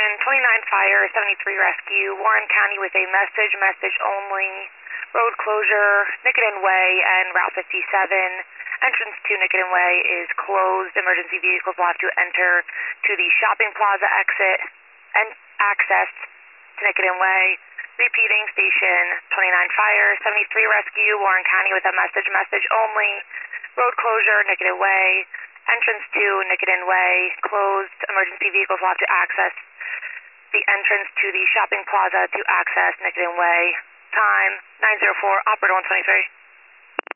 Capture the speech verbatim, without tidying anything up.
Station, twenty-nine Fire, seventy-three Rescue, Warren County with a message, message only, road closure, Nicotin Way and Route fifty-seven. Entrance to Nicotin Way is closed. Emergency vehicles will have to enter to the shopping plaza exit and access to Nicotin Way. Repeating, Station, twenty-nine Fire, seventy-three Rescue, Warren County with a message, message only, road closure, Nicotin Way. Entrance to Nicotin Way closed. Emergency vehicles will have to access the entrance to the shopping plaza to access Nicotin Way. Time nine oh four, operator one twenty-three.